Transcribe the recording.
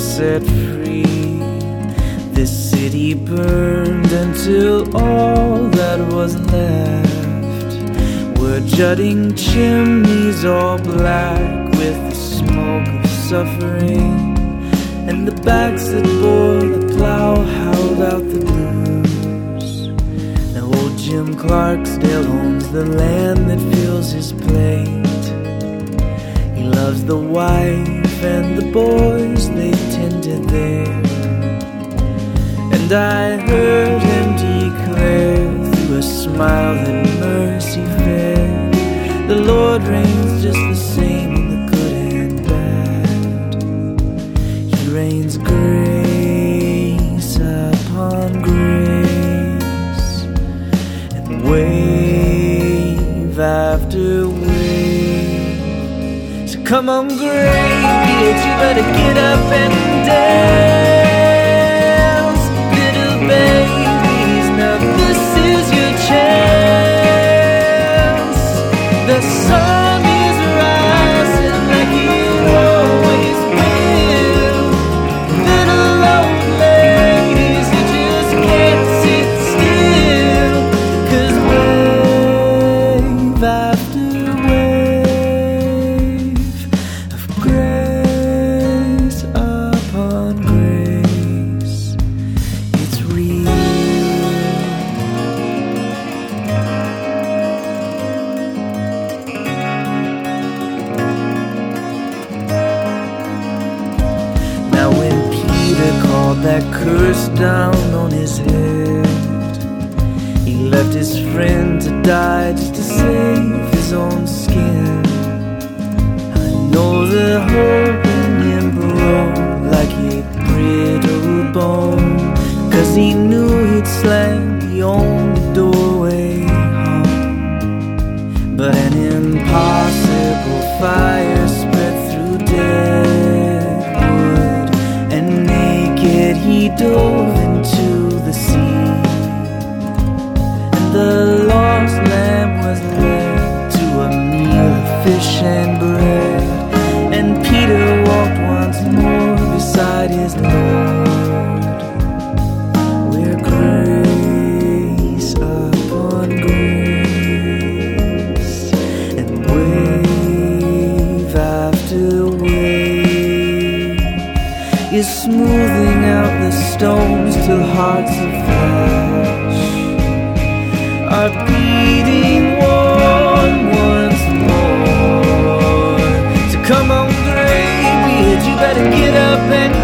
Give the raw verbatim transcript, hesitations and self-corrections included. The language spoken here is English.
set free. This city burned until all that was left were jutting chimneys all black with the smoke of suffering, and the backs that bore the plow howled out the blues. Now old Jim Clarksdale owns the land that fills his plate. He loves the wife and the boys they tended there, and I heard him declare through a smile that mercy fed, the Lord reigns just the same in the good and bad. He rains grace upon grace, and wave after wave. So come on, Grace, you better get up and dance, little babies, now this is your chance. The sun is rising like it always will. Little old ladies, you just can't sit still, 'cause wave after wave of grace upon grace, it's real. Now when Peter called that curse down on his head, he left his friend to die just to save his own skin. I know the hope in him broke like a brittle bone, 'cause he knew he'd slammed the only doorway home. But an impossible fire spread through Deadwood, and naked he dove into the sea, and the lost lamb was led to a meal of fish and bread, and Peter walked once more beside his Lord, where grace upon grace, and wave after wave is smoothing out the stones till hearts of flesh are beating warm once more. So come on, Greybeard, you better get up and